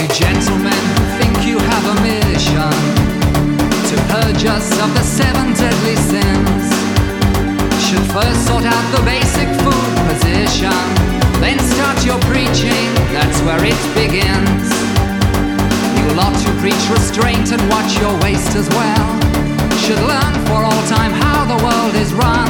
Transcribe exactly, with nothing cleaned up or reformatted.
You gentlemen who think you have a mission to purge us of the seven deadly sins should first sort out the basic food position, then start your preaching, that's where it begins. You lot who preach restraint and watch your waist as well should learn for all time how the world is run.